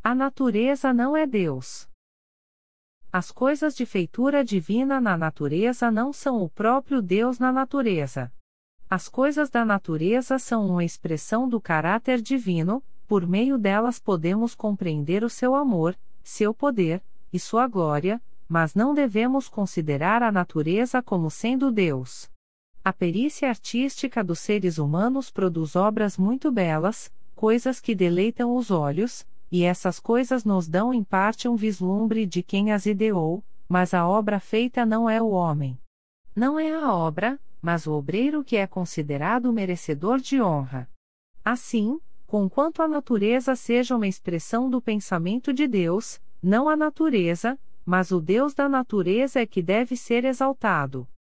A natureza não é Deus. As coisas de feitura divina na natureza não são o próprio Deus na natureza. As coisas da natureza são uma expressão do caráter divino, por meio delas podemos compreender o seu amor, seu poder, e sua glória, mas não devemos considerar a natureza como sendo Deus. A perícia artística dos seres humanos produz obras muito belas, coisas que deleitam os olhos, e essas coisas nos dão em parte um vislumbre de quem as ideou, mas a obra feita não é o homem. Não é a obra, mas o obreiro que é considerado merecedor de honra. Assim, conquanto a natureza seja uma expressão do pensamento de Deus, não a natureza, mas o Deus da natureza é que deve ser exaltado.